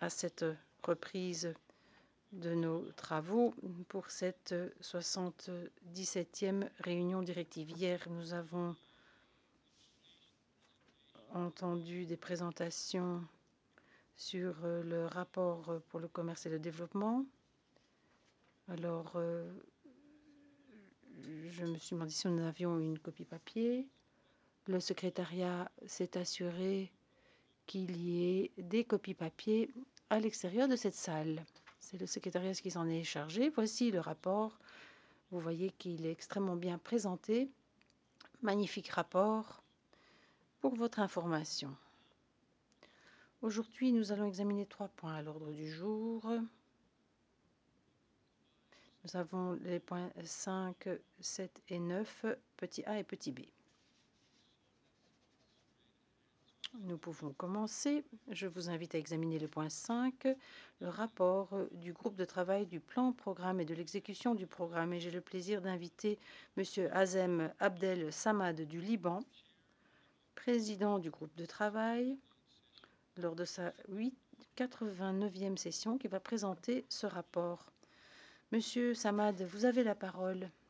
à cette reprise de nos travaux pour cette 77e réunion directive. Hier, nous avons entendu des présentations sur le rapport pour le commerce et le développement. Alors, je me suis demandé si nous avions une copie papier. Le secrétariat s'est assuré qu'il y ait des copies papier à l'extérieur de cette salle. C'est le secrétariat qui s'en est chargé. Voici le rapport. Vous voyez qu'il est extrêmement bien présenté. Magnifique rapport pour votre information. Aujourd'hui, nous allons examiner 3 points à l'ordre du jour. Nous avons les points 5, 7 et 9, petit a et petit b. Nous pouvons commencer. Je vous invite à examiner le point 5, le rapport du groupe de travail du plan programme et de l'exécution du programme. Et j'ai le plaisir d'inviter M. Hazem Abdel Samad du Liban, président du groupe de travail, lors de sa 89e session, qui va présenter ce rapport. Monsieur Samad, vous avez la parole.